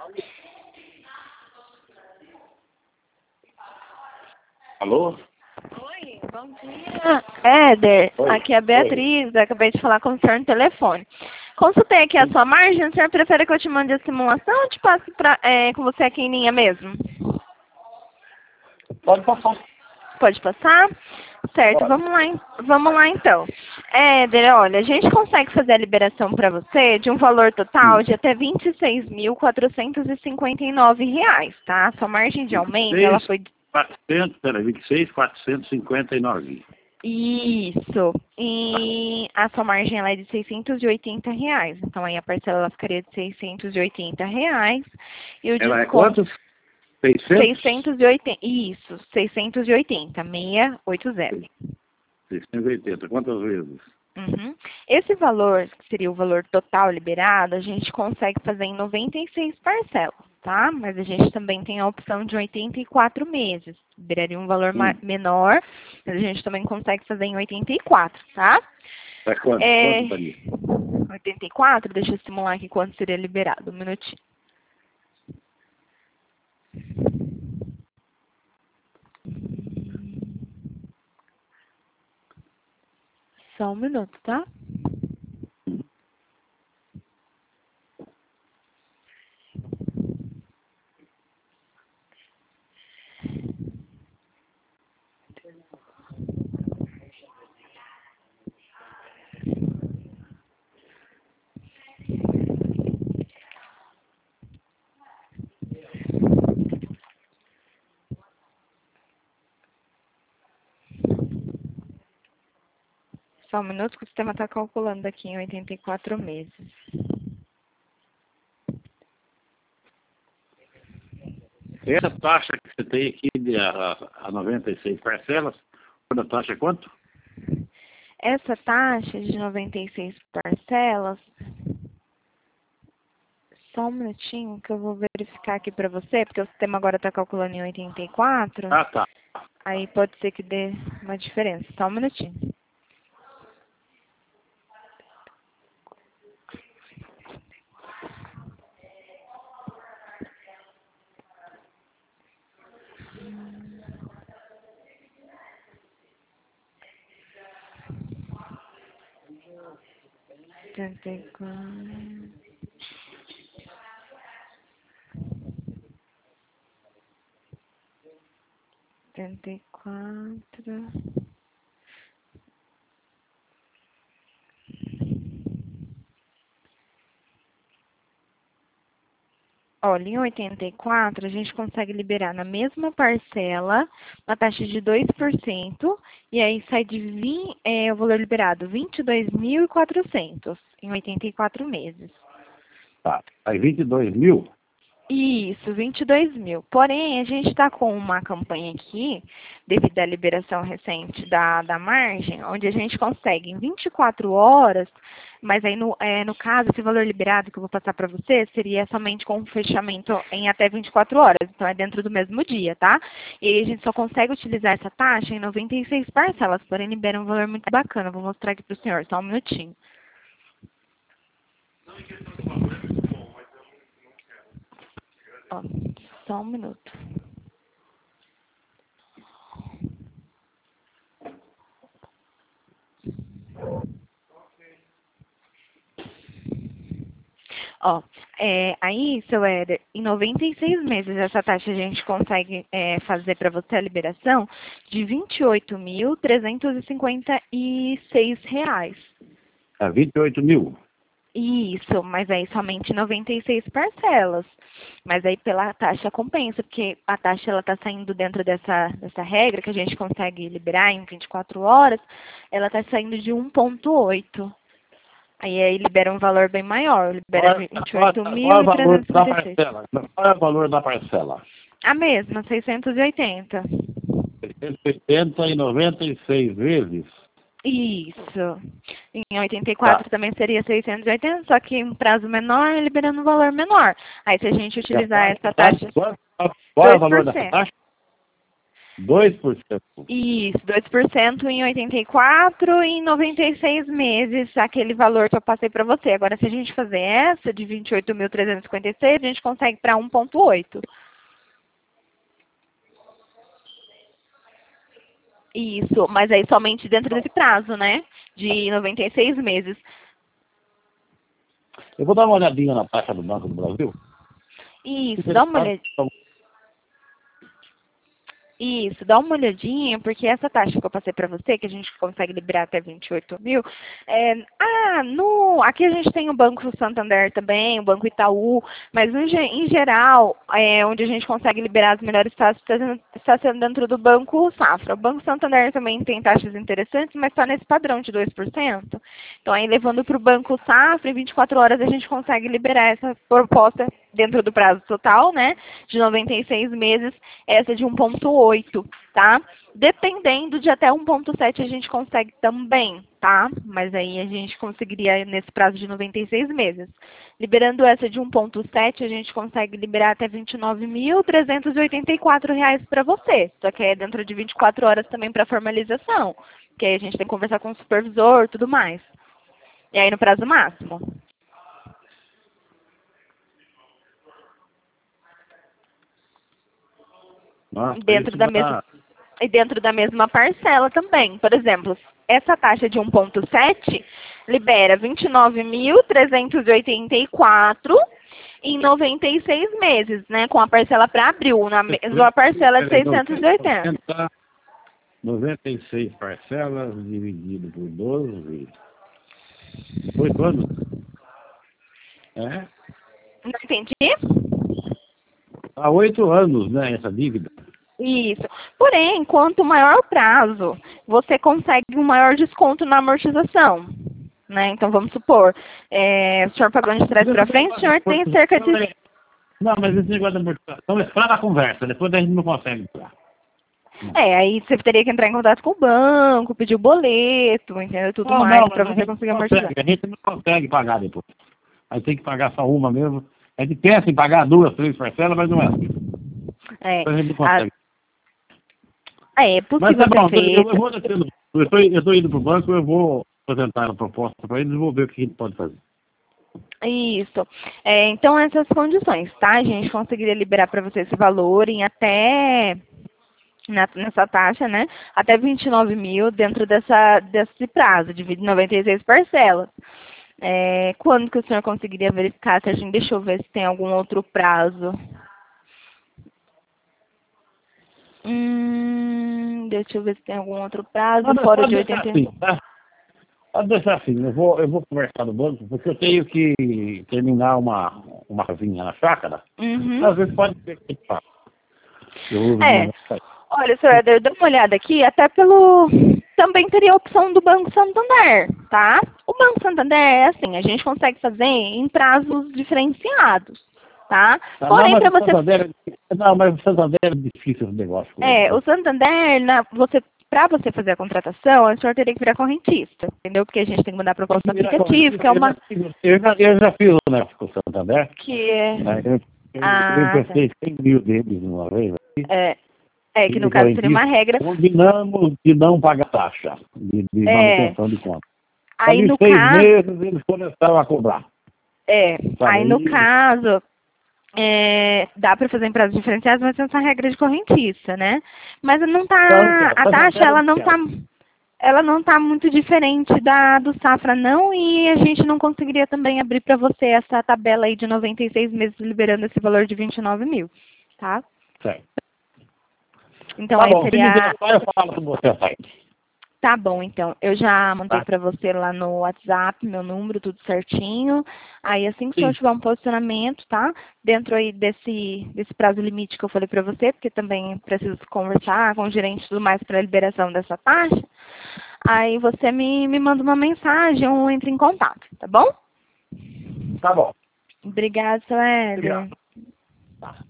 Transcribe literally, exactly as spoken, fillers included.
Alô? Oi, bom dia. Éder, Oi. aqui é a Beatriz, eu acabei de falar com o senhor no telefone. Consultei aqui a sua margem, o senhor prefere que eu te mande a simulação ou te passe pra, é, com você aqui em linha mesmo? Pode passar. Pode passar? Certo, Pode. vamos lá, en- vamos lá então. Éder, olha, a gente consegue fazer a liberação para você de um valor total de até vinte e seis mil quatrocentos e cinquenta e nove reais, tá? Sua margem de aumento, ela foi... quatrocentos, peraí, vinte e seis, quatrocentos e cinquenta e nove. Isso. E a sua margem ela é de seiscentos e oitenta reais. Então aí a parcela ela ficaria de seiscentos e oitenta reais. E o Ela é desconto... quantos? seiscentos? seiscentos e oitenta. Isso, seiscentos e oitenta, seiscentos e oitenta. seiscentos e oitenta. Quantas vezes? Uhum. Esse valor, que seria o valor total liberado, a gente consegue fazer em noventa e seis parcelas, tá? Mas a gente também tem a opção de oitenta e quatro meses. Liberaria um valor Hum. menor, mas a gente também consegue fazer em oitenta e quatro, tá? É quanto? É... Quanto daria? oitenta e quatro, deixa eu simular aqui quanto seria liberado, um minutinho. Só um minuto, tá? Só um minuto que o sistema está calculando aqui em oitenta e quatro meses. Essa taxa que você tem aqui de a, a noventa e seis parcelas, a taxa é quanto? Essa taxa de noventa e seis parcelas, só um minutinho que eu vou verificar aqui para você, porque o sistema agora está calculando em oitenta e quatro, Ah, tá. aí pode ser que dê uma diferença. Só um minutinho. oitenta e quatro. oitenta e quatro. Olha, em oitenta e quatro, a gente consegue liberar na mesma parcela uma taxa de dois por cento e aí sai de vinte, é, o valor liberado vinte e dois mil e quatrocentos em oitenta e quatro meses. Tá. Aí vinte e dois mil? Isso, vinte e dois mil. Porém, a gente está com uma campanha aqui, devido à liberação recente da, da margem, onde a gente consegue em vinte e quatro horas, mas aí no, é, no caso, esse valor liberado que eu vou passar para você seria somente com um fechamento em até vinte e quatro horas, então é dentro do mesmo dia, tá? E aí a gente só consegue utilizar essa taxa em noventa e seis parcelas, porém libera um valor muito bacana. Vou mostrar aqui para o senhor, só um minutinho. Ó, só um minuto. Ó, é, aí, seu Éder, em noventa e seis meses, essa taxa a gente consegue é, fazer para você a liberação de vinte e oito mil trezentos e cinquenta e seis reais. É vinte e oito mil. Isso, mas aí somente noventa e seis parcelas. Mas aí pela taxa compensa, porque a taxa ela está saindo dentro dessa, dessa regra que a gente consegue liberar em vinte e quatro horas, ela está saindo de um ponto oito. Aí, aí libera um valor bem maior, libera Qual, vinte e qual, oito qual é mil o valor trezentos e da cinquenta e seis. parcela? Qual é o valor da parcela? A mesma, seiscentos e oitenta. seiscentos e oitenta e noventa e seis vezes? Isso. Em oitenta e Tá. quatro também seria seiscentos e oitenta, só que em prazo menor, liberando um valor menor. Aí se a gente utilizar essa taxa Qual, qual é o valor da dois por cento. taxa? dois por cento. Isso, dois por cento em oitenta e quatro e em noventa e seis meses, aquele valor que eu passei para você. Agora, se a gente fazer essa de vinte e oito mil trezentos e cinquenta e seis, a gente consegue para um ponto oito. Isso, mas aí somente dentro desse prazo, né? De noventa e seis meses. Eu vou dar uma olhadinha na taxa do Banco do Brasil. Isso, dá uma olhadinha. Isso, dá uma olhadinha, porque essa taxa que eu passei para você, que a gente consegue liberar até vinte e oito mil, é, ah, no, aqui a gente tem o Banco Santander também, o Banco Itaú, mas no, em geral, é, onde a gente consegue liberar as melhores taxas está sendo dentro do Banco Safra. O Banco Santander também tem taxas interessantes, mas está nesse padrão de dois por cento. Então, aí levando para o Banco Safra, em vinte e quatro horas a gente consegue liberar essa proposta dentro do prazo total, né, de noventa e seis meses, essa de um ponto oito, tá? Dependendo de até um ponto sete a gente consegue também, tá? Mas aí a gente conseguiria nesse prazo de noventa e seis meses. Liberando essa de um ponto sete, a gente consegue liberar até vinte e nove mil trezentos e oitenta e quatro reais para você. Só que é dentro de vinte e quatro horas também para formalização, que aí a gente tem que conversar com o supervisor, tudo mais. E aí no prazo máximo. Nossa, dentro da mesma e dentro da mesma parcela também. Por exemplo, essa taxa de um ponto sete libera vinte e nove mil trezentos e oitenta e quatro em noventa e seis meses, né? Com a parcela para abril, na mesma parcela de seiscentos e oitenta. noventa e seis parcelas dividido por doze. oito anos. É? Não entendi? Há oito anos, né, essa dívida. Isso. Porém, quanto maior o prazo, você consegue um maior desconto na amortização. Né? Então, vamos supor, é, o senhor pagando de trás para frente, o senhor tem cerca de... Não, mas esse negócio de amortização é para na conversa, depois a gente não consegue entrar. É, aí você teria que entrar em contato com o banco, pedir o boleto, entendeu? Tudo não, mais, não, para você conseguir amortizar. A gente não consegue pagar depois. Aí tem que pagar só uma mesmo. A gente pensa em pagar duas, três parcelas, mas não é assim. É, a gente não consegue. A... É, é possível mas tá bom, ser feito. eu, eu vou descendo. Eu estou eu tô indo para o banco, eu vou apresentar a proposta para eles e vou ver o que a gente pode fazer. Isso. É, então, essas condições, tá? A gente conseguiria liberar para você esse valor em até... Na, nessa taxa, né? Até vinte e nove mil dentro dessa, desse prazo, de noventa e seis parcelas. É, quando que o senhor conseguiria verificar? Se a gente, deixa eu ver se tem algum outro prazo. Hum, deixa eu ver se tem algum outro prazo Pode, fora pode de deixar oitenta. assim, tá? Pode deixar assim, eu vou, eu vou conversar no banco, porque eu tenho que terminar uma, uma casinha na chácara. Uhum. Às vezes pode ser que faça. É. Olha, senhor Éder, dá uma olhada aqui, até pelo... Também teria a opção do Banco Santander, tá? O Banco Santander é assim, a gente consegue fazer em prazos diferenciados, tá? Tá, Porém, para você... Santander, não, mas o Santander é difícil o negócio. É, o Santander, na, você, para você fazer a contratação, o senhor teria que virar correntista, entendeu? Porque a gente tem que mandar proposta aplicativa, que é uma... Eu já, eu já fiz o negócio com o Santander. Que é... Eu, eu, ah, eu emprestei cem mil deles uma vez. É, é que no caso seria uma regra... Combinamos de não pagar taxa de, de é, manutenção de conta. Aí no seis caso... meses eles começaram a cobrar. É, Tá aí no aí. caso... É, dá para fazer em prazos diferenciados, mas tem essa regra de correntista, né? Mas não tá, a taxa ela não tá, ela não tá muito diferente da do Safra não, e a gente não conseguiria também abrir para você essa tabela aí de noventa e seis meses liberando esse valor de vinte e nove mil, tá? Certo. Então tá aí bom, seria... se me der, eu falo com você, sai. Tá bom, então. Eu já mandei Tá. para você lá no WhatsApp, meu número, tudo certinho. Aí, assim que o senhor Sim. tiver um posicionamento, tá? Dentro aí desse, desse prazo limite que eu falei para você, porque também preciso conversar com o gerente e tudo mais para a liberação dessa taxa. Aí você me, me manda uma mensagem ou entre em contato, tá bom? Tá bom. Obrigada, seu Éder. Obrigado. Tá.